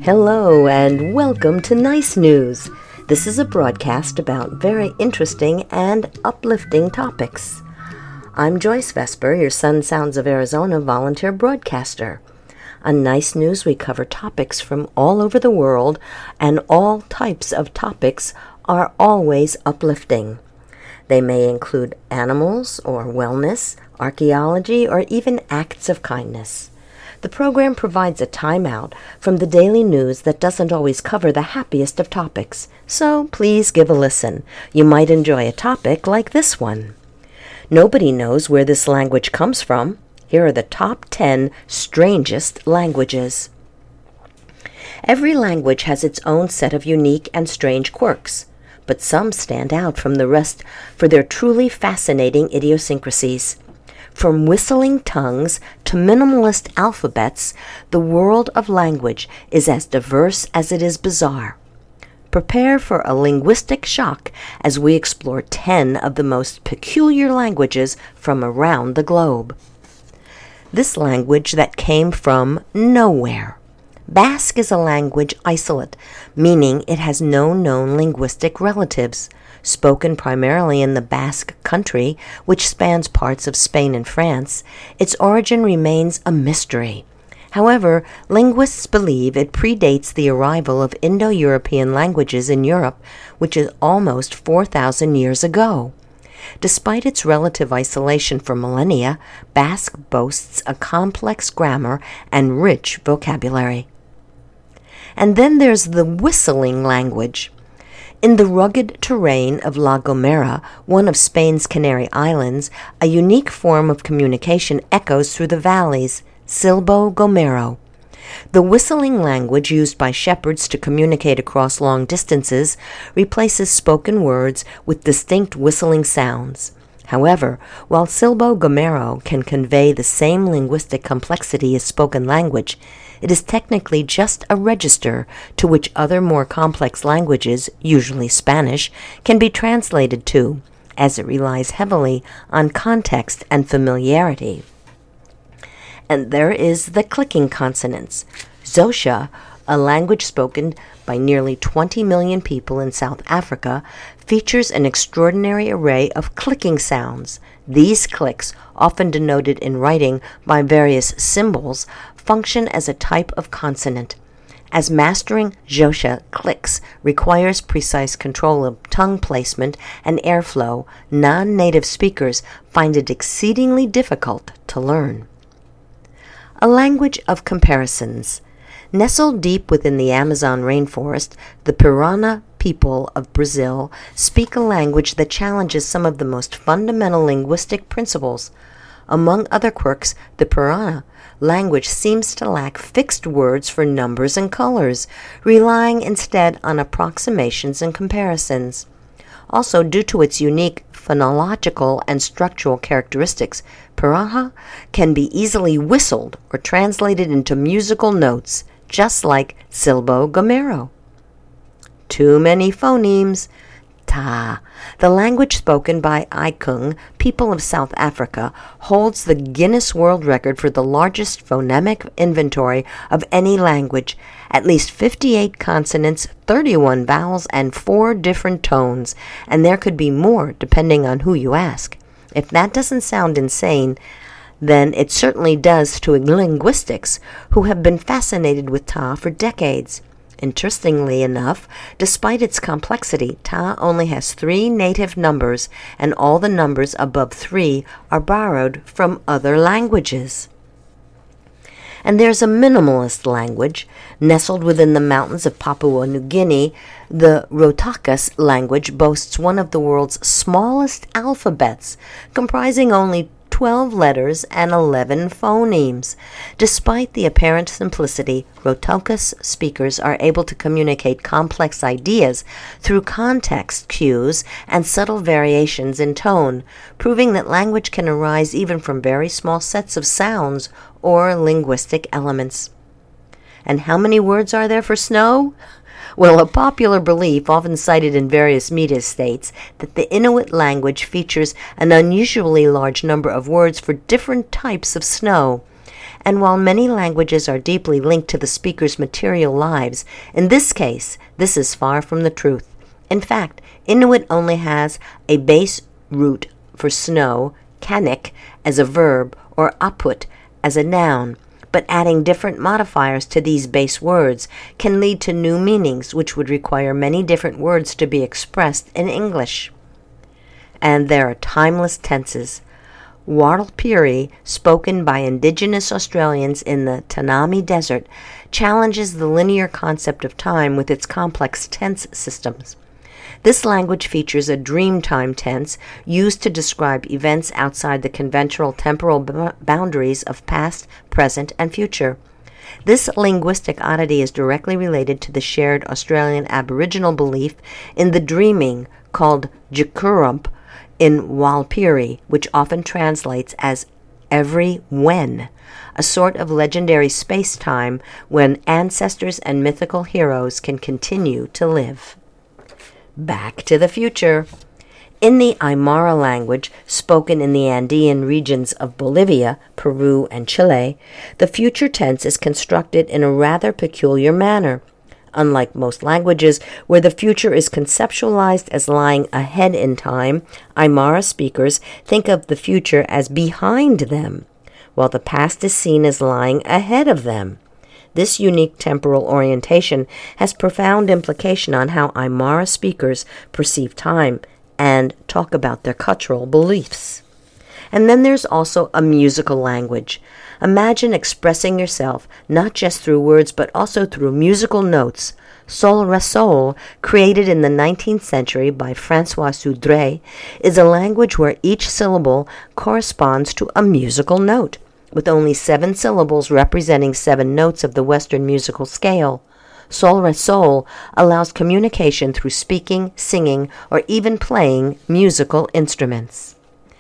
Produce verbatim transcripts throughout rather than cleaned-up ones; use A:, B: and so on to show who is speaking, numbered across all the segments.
A: Hello and welcome to Nice News. This is a broadcast about very interesting and uplifting topics. I'm Joyce Vesper, your Sun Sounds of Arizona volunteer broadcaster. On Nice News, we cover topics from all over the world, and all types of topics are always uplifting. They may include animals or wellness, archaeology, or even acts of kindness. The program provides a timeout from the daily news that doesn't always cover the happiest of topics, so please give a listen. You might enjoy a topic like this one. Nobody knows where this language comes from. Here are the top ten strangest languages. Every language has its own set of unique and strange quirks, but some stand out from the rest for their truly fascinating idiosyncrasies. From whistling tongues to minimalist alphabets, the world of language is as diverse as it is bizarre. Prepare for a linguistic shock as we explore ten of the most peculiar languages from around the globe. This language that came from nowhere. Basque is a language isolate, meaning it has no known linguistic relatives. Spoken primarily in the Basque country, which spans parts of Spain and France, its origin remains a mystery. However, linguists believe it predates the arrival of Indo-European languages in Europe, which is almost four thousand years ago. Despite its relative isolation for millennia, Basque boasts a complex grammar and rich vocabulary. And then there's the whistling language. In the rugged terrain of La Gomera, one of Spain's Canary Islands, a unique form of communication echoes through the valleys, Silbo Gomero. The whistling language used by shepherds to communicate across long distances replaces spoken words with distinct whistling sounds. However, while Silbo Gomero can convey the same linguistic complexity as spoken language, it is technically just a register to which other more complex languages, usually Spanish, can be translated to, as it relies heavily on context and familiarity. And there is the clicking consonants. Xhosa, a language spoken by nearly twenty million people in South Africa, features an extraordinary array of clicking sounds. These clicks, often denoted in writing by various symbols, function as a type of consonant. As mastering Xhosa clicks requires precise control of tongue placement and airflow, non-native speakers find it exceedingly difficult to learn. A language of comparisons. Nestled deep within the Amazon rainforest, the Pirana people of Brazil speak a language that challenges some of the most fundamental linguistic principles. Among other quirks, the Pirana language seems to lack fixed words for numbers and colors, relying instead on approximations and comparisons. Also, due to its unique phonological and structural characteristics, Pirana can be easily whistled or translated into musical notes, just like Silbo Gomero. Too many phonemes. Ta. The language spoken by Ikung, people of South Africa, holds the Guinness World Record for the largest phonemic inventory of any language. At least fifty-eight consonants, thirty-one vowels, and four different tones, and there could be more depending on who you ask. If that doesn't sound insane, then it certainly does to linguistics who have been fascinated with Ta for decades. Interestingly enough, despite its complexity, Ta only has three native numbers, and all the numbers above three are borrowed from other languages. And there's a minimalist language. Nestled within the mountains of Papua New Guinea, the Rotakas language boasts one of the world's smallest alphabets, comprising only twelve letters and eleven phonemes. Despite the apparent simplicity, Rotakas speakers are able to communicate complex ideas through context cues and subtle variations in tone, proving that language can arise even from very small sets of sounds or linguistic elements. And how many words are there for snow? Well, a popular belief, often cited in various media, states that the Inuit language features an unusually large number of words for different types of snow. And while many languages are deeply linked to the speaker's material lives, in this case, this is far from the truth. In fact, Inuit only has a base root for snow, kanik, as a verb, or aput as a noun, but adding different modifiers to these base words can lead to new meanings which would require many different words to be expressed in English. And there are timeless tenses. Warlpiri, spoken by indigenous Australians in the Tanami Desert, challenges the linear concept of time with its complex tense systems. This language features a dreamtime tense used to describe events outside the conventional temporal b- boundaries of past, present, and future. This linguistic oddity is directly related to the shared Australian Aboriginal belief in the dreaming called Jikurump in Warlpiri, which often translates as every when, a sort of legendary space-time when ancestors and mythical heroes can continue to live. Back to the future. In the Aymara language, spoken in the Andean regions of Bolivia, Peru, and Chile, the future tense is constructed in a rather peculiar manner. Unlike most languages, where the future is conceptualized as lying ahead in time, Aymara speakers think of the future as behind them, while the past is seen as lying ahead of them. This unique temporal orientation has profound implication on how Aymara speakers perceive time and talk about their cultural beliefs. And then there's also a musical language. Imagine expressing yourself not just through words but also through musical notes. Sol Re Sol, created in the nineteenth century by François Sudre, is a language where each syllable corresponds to a musical note, with only seven syllables representing seven notes of the Western musical scale. Sol Re Sol allows communication through speaking, singing, or even playing musical instruments.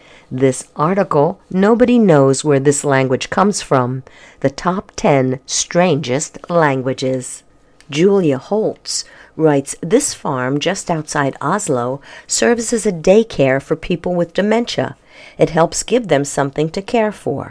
A: This article, nobody knows where this language comes from. The top ten strangest languages. Julia Holtz writes, this farm just outside Oslo serves as a daycare for people with dementia. It helps give them something to care for.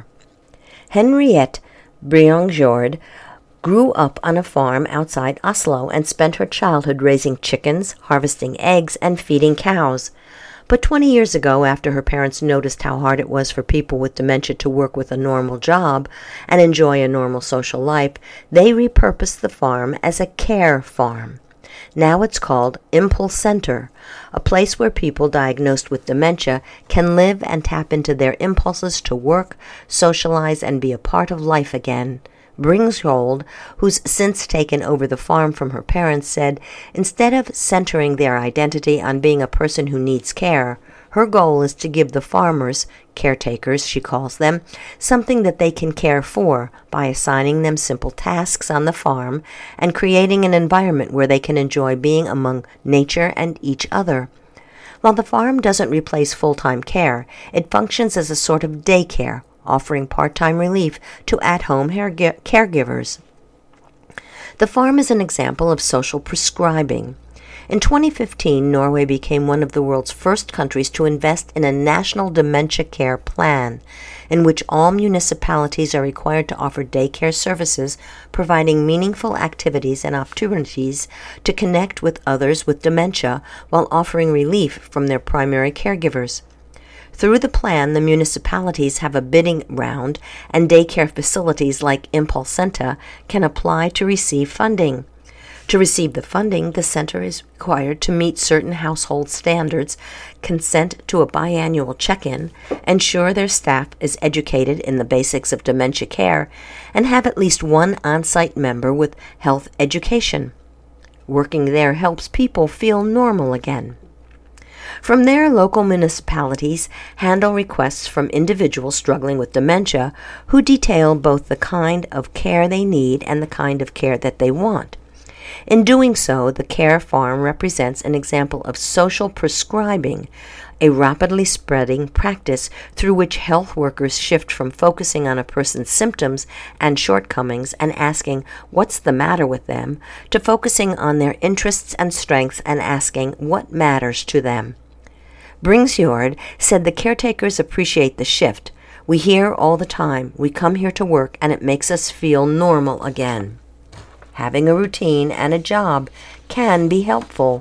A: Henriette Briangjord grew up on a farm outside Oslo and spent her childhood raising chickens, harvesting eggs, and feeding cows. But twenty years ago, after her parents noticed how hard it was for people with dementia to work with a normal job and enjoy a normal social life, they repurposed the farm as a care farm. Now it's called Impulse Center, a place where people diagnosed with dementia can live and tap into their impulses to work, socialize, and be a part of life again. Bringshold, who's since taken over the farm from her parents, said, instead of centering their identity on being a person who needs care, her goal is to give the farmers, caretakers she calls them, something that they can care for by assigning them simple tasks on the farm and creating an environment where they can enjoy being among nature and each other. While the farm doesn't replace full-time care, it functions as a sort of daycare, offering part-time relief to at-home caregivers. The farm is an example of social prescribing. In twenty fifteen, Norway became one of the world's first countries to invest in a national dementia care plan, in which all municipalities are required to offer daycare services, providing meaningful activities and opportunities to connect with others with dementia while offering relief from their primary caregivers. Through the plan, the municipalities have a bidding round, and daycare facilities like Impulse Center can apply to receive funding. To receive the funding, the center is required to meet certain household standards, consent to a biannual check-in, ensure their staff is educated in the basics of dementia care, and have at least one on-site member with health education. Working there helps people feel normal again. From there, local municipalities handle requests from individuals struggling with dementia who detail both the kind of care they need and the kind of care that they want. In doing so, the care farm represents an example of social prescribing, a rapidly spreading practice through which health workers shift from focusing on a person's symptoms and shortcomings and asking what's the matter with them, to focusing on their interests and strengths and asking what matters to them. Bringsjord said the caretakers appreciate the shift. We hear all the time, we come here to work and it makes us feel normal again. Having a routine and a job can be helpful.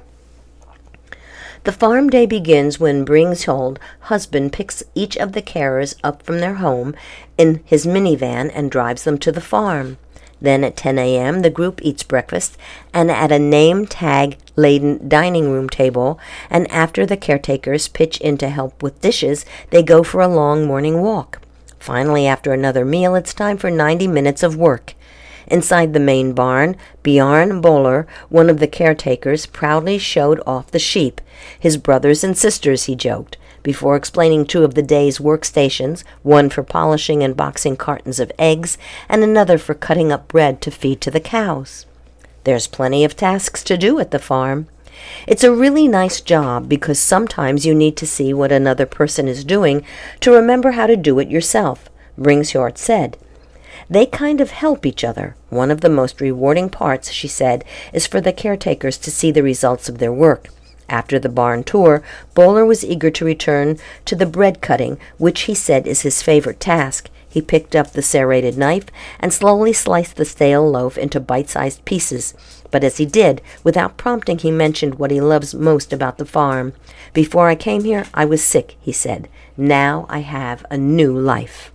A: The farm day begins when Bringshold's husband picks each of the carers up from their home in his minivan and drives them to the farm. Then at ten a.m. the group eats breakfast and at a name-tag-laden dining room table, and after the caretakers pitch in to help with dishes, they go for a long morning walk. Finally, after another meal, it's time for ninety minutes of work. Inside the main barn, Bjorn Böhler, one of the caretakers, proudly showed off the sheep. His brothers and sisters, he joked, before explaining two of the day's workstations, one for polishing and boxing cartons of eggs, and another for cutting up bread to feed to the cows. There's plenty of tasks to do at the farm. It's a really nice job because sometimes you need to see what another person is doing to remember how to do it yourself, Bringsholt said. They kind of help each other. One of the most rewarding parts, she said, is for the caretakers to see the results of their work. After the barn tour, Böhler was eager to return to the bread cutting, which he said is his favorite task. He picked up the serrated knife and slowly sliced the stale loaf into bite-sized pieces. But as he did, without prompting, he mentioned what he loves most about the farm. "Before I came here, I was sick," he said. "Now I have a new life."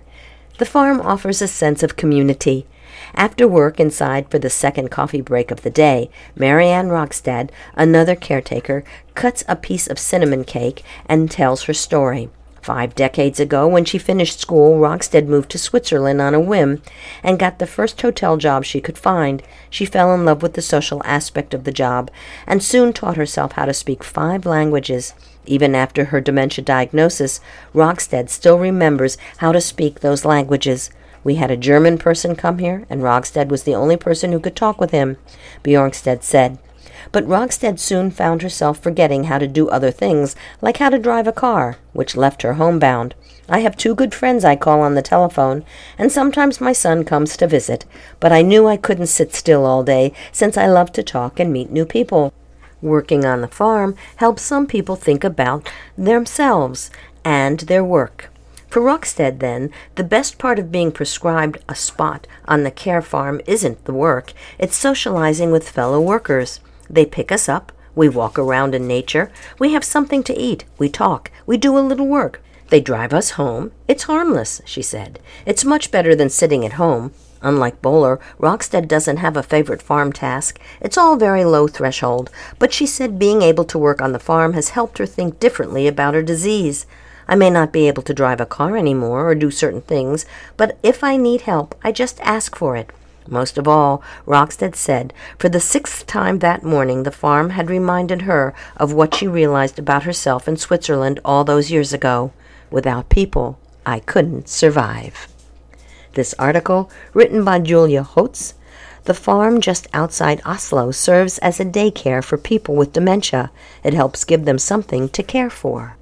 A: The farm offers a sense of community. After work inside for the second coffee break of the day, Marianne Rogstad, another caretaker, cuts a piece of cinnamon cake and tells her story. Five decades ago, when she finished school, Rogstad moved to Switzerland on a whim and got the first hotel job she could find. She fell in love with the social aspect of the job and soon taught herself how to speak five languages. Even after her dementia diagnosis, Rogstad still remembers how to speak those languages. "We had a German person come here, and Rogstad was the only person who could talk with him," Bjornstad said. But Rogstad soon found herself forgetting how to do other things, like how to drive a car, which left her homebound. "I have two good friends I call on the telephone, and sometimes my son comes to visit, but I knew I couldn't sit still all day, since I love to talk and meet new people." Working on the farm helps some people think about themselves and their work. For Rogstad, then, the best part of being prescribed a spot on the care farm isn't the work, it's socializing with fellow workers. They pick us up, we walk around in nature, we have something to eat, we talk, we do a little work. They drive us home. It's harmless, she said. It's much better than sitting at home. Unlike Böhler, Rogstad doesn't have a favorite farm task. It's all very low threshold, but she said being able to work on the farm has helped her think differently about her disease. "I may not be able to drive a car anymore or do certain things, but if I need help, I just ask for it." Most of all, Rogstad said, for the sixth time that morning the farm had reminded her of what she realized about herself in Switzerland all those years ago. "Without people, I couldn't survive." This article, written by Julia Holtz. The farm just outside Oslo serves as a daycare for people with dementia. It helps give them something to care for.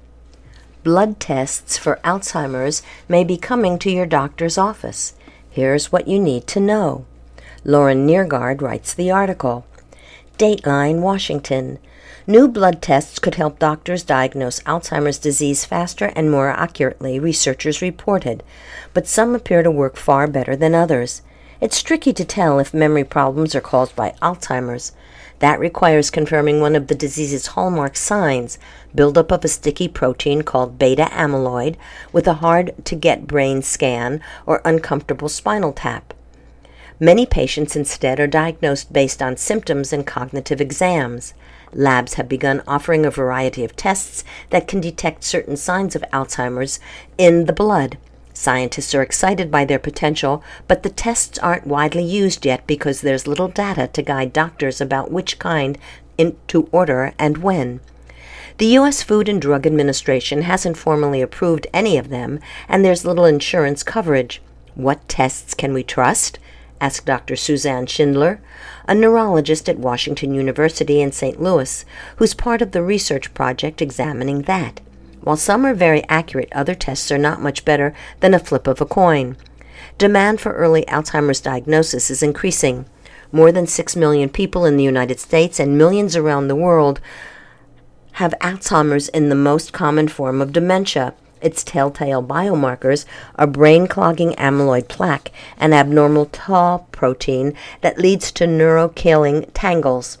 A: Blood tests for Alzheimer's may be coming to your doctor's office. Here's what you need to know. Lauren Neergaard writes the article. Dateline, Washington. New blood tests could help doctors diagnose Alzheimer's disease faster and more accurately, researchers reported, but some appear to work far better than others. It's tricky to tell if memory problems are caused by Alzheimer's. That requires confirming one of the disease's hallmark signs, buildup of a sticky protein called beta amyloid, with a hard-to-get brain scan or uncomfortable spinal tap. Many patients instead are diagnosed based on symptoms and cognitive exams. Labs have begun offering a variety of tests that can detect certain signs of Alzheimer's in the blood. Scientists are excited by their potential, but the tests aren't widely used yet because there's little data to guide doctors about which kind in, to order and when. The U S Food and Drug Administration hasn't formally approved any of them, and there's little insurance coverage. What tests can we trust? Asked Doctor Suzanne Schindler, a neurologist at Washington University in Saint Louis, who's part of the research project examining that. While some are very accurate, other tests are not much better than a flip of a coin. Demand for early Alzheimer's diagnosis is increasing. More than six million people in the United States and millions around the world have Alzheimer's in the most common form of dementia. Its telltale biomarkers are brain-clogging amyloid plaque and abnormal tau protein that leads to neurokilling tangles.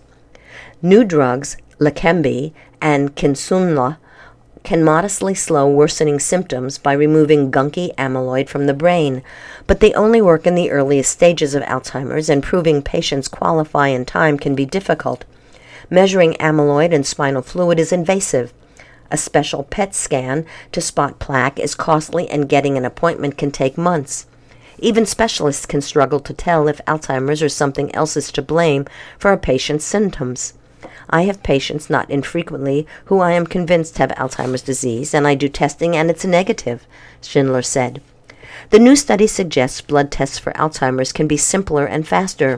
A: New drugs, Leqembi and Kisunla, can modestly slow worsening symptoms by removing gunky amyloid from the brain, but they only work in the earliest stages of Alzheimer's, and proving patients qualify in time can be difficult. Measuring amyloid and spinal fluid is invasive. A special P E T scan to spot plaque is costly, and getting an appointment can take months. Even specialists can struggle to tell if Alzheimer's or something else is to blame for a patient's symptoms. I have patients not infrequently who I am convinced have Alzheimer's disease, and I do testing and it's negative, Schindler said. The new study suggests blood tests for Alzheimer's can be simpler and faster.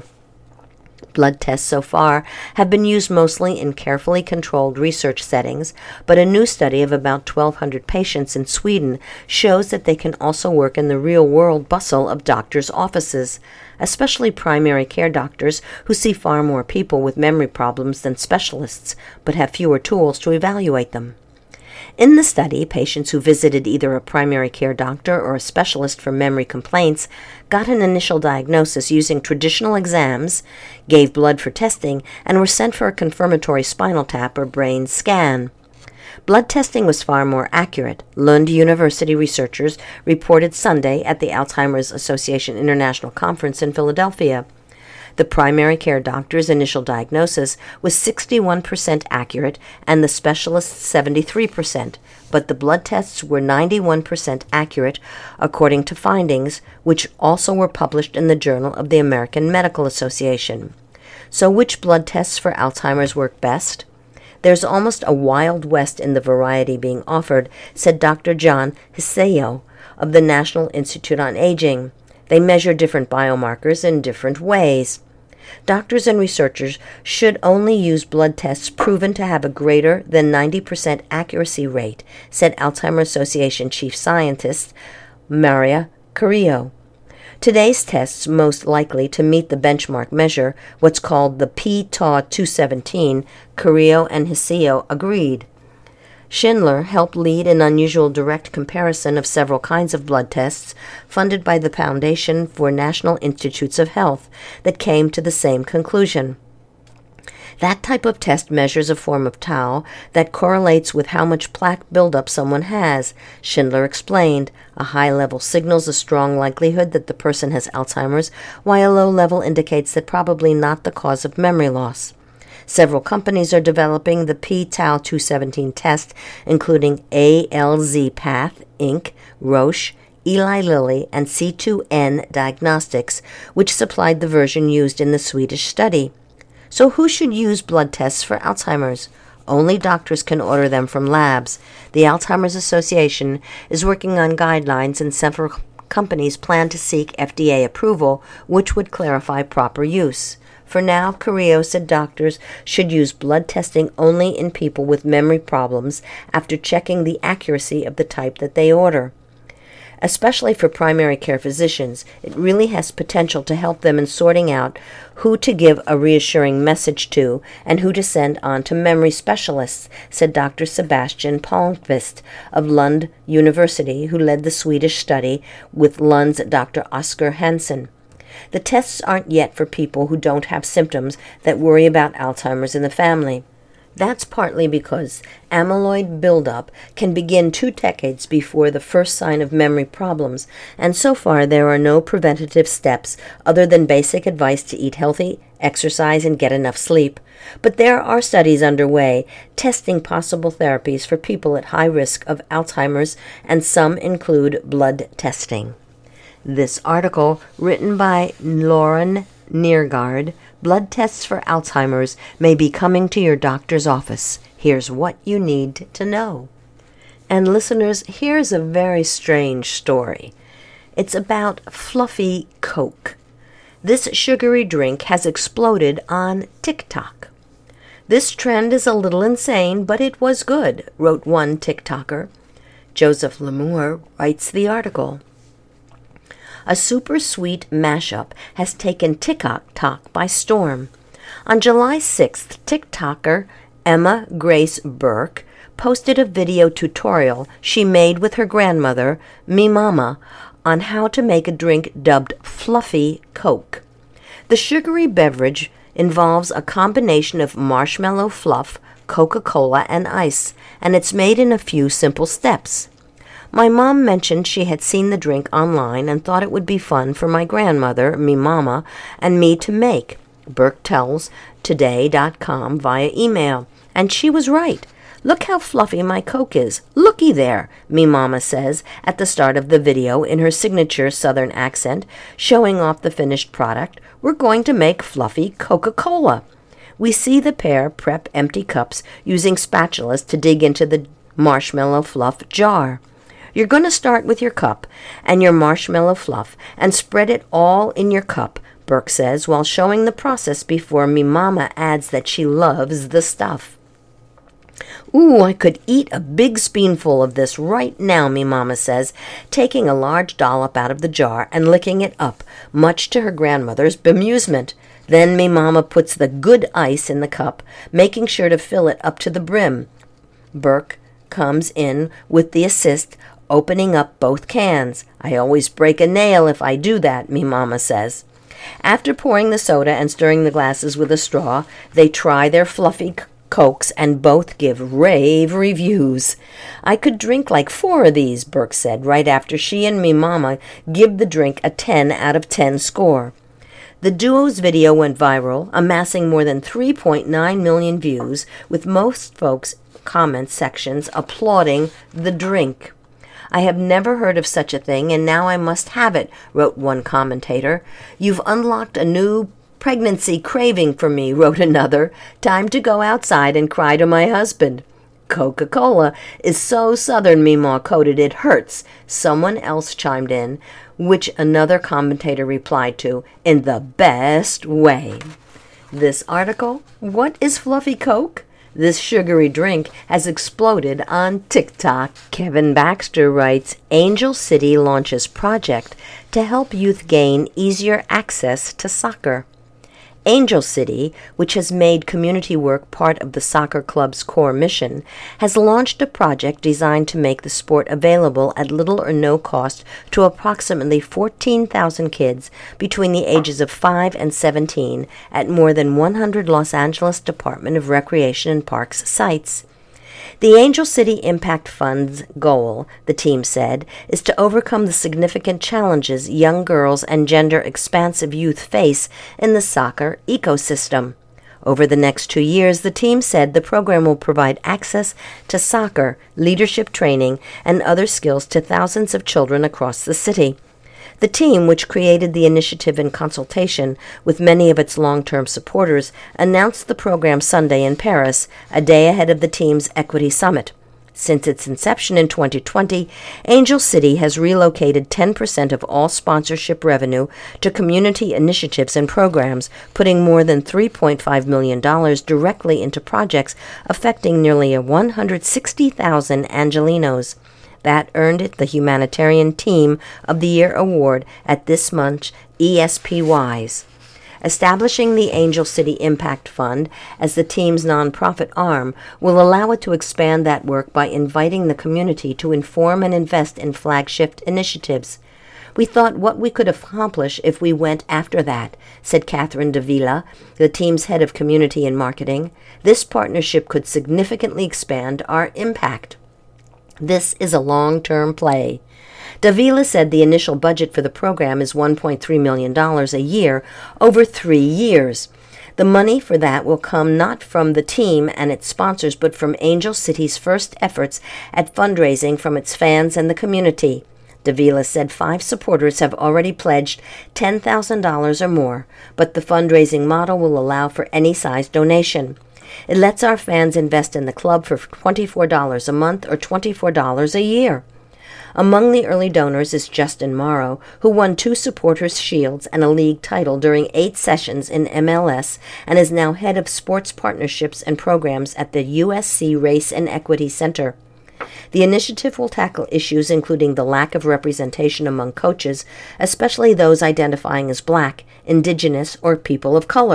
A: Blood tests so far have been used mostly in carefully controlled research settings, but a new study of about twelve hundred patients in Sweden shows that they can also work in the real-world bustle of doctors' offices, especially primary care doctors who see far more people with memory problems than specialists, but have fewer tools to evaluate them. In the study, patients who visited either a primary care doctor or a specialist for memory complaints got an initial diagnosis using traditional exams, gave blood for testing, and were sent for a confirmatory spinal tap or brain scan. Blood testing was far more accurate, Lund University researchers reported Sunday at the Alzheimer's Association International Conference in Philadelphia. The primary care doctor's initial diagnosis was sixty-one percent accurate and the specialist's seventy-three percent, but the blood tests were ninety-one percent accurate, according to findings which also were published in the Journal of the American Medical Association. So which blood tests for Alzheimer's work best? There's almost a wild west in the variety being offered, said Doctor John Hiseo of the National Institute on Aging. They measure different biomarkers in different ways. Doctors and researchers should only use blood tests proven to have a greater than ninety percent accuracy rate, said Alzheimer's Association Chief Scientist Maria Carrillo. Today's tests most likely to meet the benchmark measure, what's called the p tau two seventeen, Carrillo and Hiseo agreed. Schindler helped lead an unusual direct comparison of several kinds of blood tests funded by the Foundation for National Institutes of Health that came to the same conclusion. That type of test measures a form of tau that correlates with how much plaque buildup someone has, Schindler explained. A high level signals a strong likelihood that the person has Alzheimer's, while a low level indicates that probably not the cause of memory loss. Several companies are developing the p tau two seventeen test, including A L Z Path, Incorporated, Roche, Eli Lilly, and C two N Diagnostics, which supplied the version used in the Swedish study. So who should use blood tests for Alzheimer's? Only doctors can order them from labs. The Alzheimer's Association is working on guidelines, and several companies plan to seek F D A approval, which would clarify proper use. For now, Carrillo said doctors should use blood testing only in people with memory problems after checking the accuracy of the type that they order. Especially for primary care physicians, it really has potential to help them in sorting out who to give a reassuring message to and who to send on to memory specialists, said Doctor Sebastian Palmqvist of Lund University, who led the Swedish study with Lund's Doctor Oskar Hansen. The tests aren't yet for people who don't have symptoms that worry about Alzheimer's in the family. That's partly because amyloid buildup can begin two decades before the first sign of memory problems, and so far there are no preventative steps other than basic advice to eat healthy, exercise, and get enough sleep. But there are studies underway testing possible therapies for people at high risk of Alzheimer's, and some include blood testing. This article, written by Lauren Neergaard, Blood Tests for Alzheimer's May Be Coming to Your Doctor's Office. Here's what you need to know. And listeners, here's a very strange story. It's about Fluffy Coke. This sugary drink has exploded on TikTok. This trend is a little insane, but it was good, wrote one TikToker. Joseph Lamour writes the article. A super sweet mashup has taken TikTok by storm. On July sixth, TikToker Emma Grace Burke posted a video tutorial she made with her grandmother, Me Mama, on how to make a drink dubbed Fluffy Coke. The sugary beverage involves a combination of marshmallow fluff, Coca-Cola, and ice, and it's made in a few simple steps. My mom mentioned she had seen the drink online and thought it would be fun for my grandmother, Me Mama, and me to make, Burke tells Today dot com via email. And she was right. Look how fluffy my Coke is. Looky there, Me Mama says at the start of the video in her signature Southern accent, showing off the finished product. We're going to make fluffy Coca-Cola. We see the pair prep empty cups using spatulas to dig into the marshmallow fluff jar. You're going to start with your cup and your marshmallow fluff and spread it all in your cup, Burke says, while showing the process before Me Mama adds that she loves the stuff. Ooh, I could eat a big spoonful of this right now, Me Mama says, taking a large dollop out of the jar and licking it up, much to her grandmother's bemusement. Then Me Mama puts the good ice in the cup, making sure to fill it up to the brim. Burke comes in with the assist, opening up both cans. I always break a nail if I do that, Me Mama says. After pouring the soda and stirring the glasses with a straw, they try their fluffy Cokes and both give rave reviews. I could drink like four of these, Burke said, right after she and Me Mama give the drink a ten out of ten score. The duo's video went viral, amassing more than three point nine million views, with most folks' comment sections applauding the drink. I have never heard of such a thing, and now I must have it, wrote one commentator. You've unlocked a new pregnancy craving for me, wrote another. Time to go outside and cry to my husband. Coca-Cola is so Southern, Meemaw quoted, it hurts. Someone else chimed in, which another commentator replied to, in the best way. This article, What is Fluffy Coke? This sugary drink has exploded on TikTok. Kevin Baxter writes, Angel City launches project to help youth gain easier access to soccer. Angel City, which has made community work part of the soccer club's core mission, has launched a project designed to make the sport available at little or no cost to approximately fourteen thousand kids between the ages of five and seventeen at more than one hundred Los Angeles Department of Recreation and Parks sites. The Angel City Impact Fund's goal, the team said, is to overcome the significant challenges young girls and gender-expansive youth face in the soccer ecosystem. Over the next two years, the team said the program will provide access to soccer, leadership training, and other skills to thousands of children across the city. The team, which created the initiative in consultation with many of its long-term supporters, announced the program Sunday in Paris, a day ahead of the team's Equity Summit. Since its inception in twenty twenty, Angel City has relocated ten percent of all sponsorship revenue to community initiatives and programs, putting more than three point five million dollars directly into projects affecting nearly one hundred sixty thousand Angelinos. That earned it the Humanitarian Team of the Year award at this month's E S P Ys. Establishing the Angel City Impact Fund as the team's nonprofit arm will allow it to expand that work by inviting the community to inform and invest in flagship initiatives. We thought what we could accomplish if we went after that, said Catherine Davila, the team's head of community and marketing. This partnership could significantly expand our impact. This is a long-term play. Davila said the initial budget for the program is one point three million dollars a year over three years. The money for that will come not from the team and its sponsors, but from Angel City's first efforts at fundraising from its fans and the community. Davila said five supporters have already pledged ten thousand dollars or more, but the fundraising model will allow for any size donation. It lets our fans invest in the club for twenty-four dollars a month or twenty-four dollars a year. Among the early donors is Justin Morrow, who won two supporters' shields and a league title during eight sessions in M L S and is now head of sports partnerships and programs at the U S C Race and Equity Center. The initiative will tackle issues including the lack of representation among coaches, especially those identifying as Black, Indigenous, or people of color,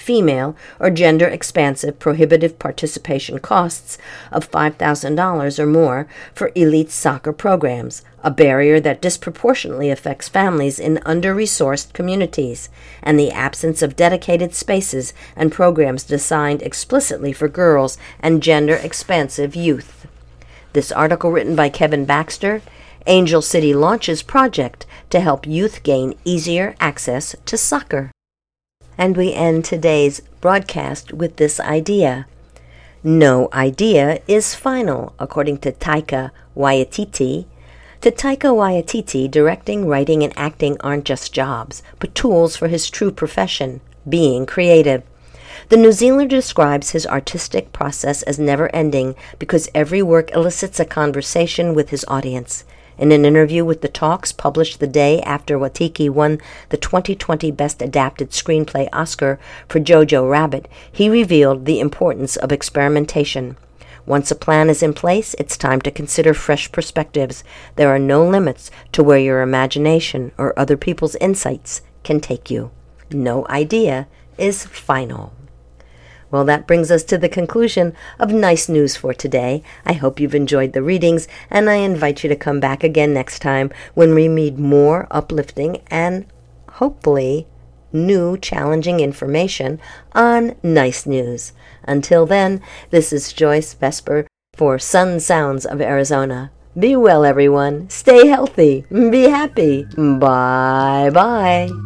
A: female, or gender-expansive prohibitive participation costs of five thousand dollars or more for elite soccer programs, a barrier that disproportionately affects families in under-resourced communities, and the absence of dedicated spaces and programs designed explicitly for girls and gender-expansive youth. This article written by Kevin Baxter, Angel City launches project to help youth gain easier access to soccer. And we end today's broadcast with this idea. No idea is final, according to Taika Waititi. To Taika Waititi, directing, writing, and acting aren't just jobs, but tools for his true profession, being creative. The New Zealander describes his artistic process as never-ending because every work elicits a conversation with his audience. In an interview with The Talks published the day after Waititi won the twenty twenty Best Adapted Screenplay Oscar for Jojo Rabbit, he revealed the importance of experimentation. Once a plan is in place, it's time to consider fresh perspectives. There are no limits to where your imagination or other people's insights can take you. No idea is final. Well, that brings us to the conclusion of Nice News for today. I hope you've enjoyed the readings, and I invite you to come back again next time when we read more uplifting and hopefully new challenging information on Nice News. Until then, this is Joyce Vesper for Sun Sounds of Arizona. Be well, everyone. Stay healthy. Be happy. Bye-bye.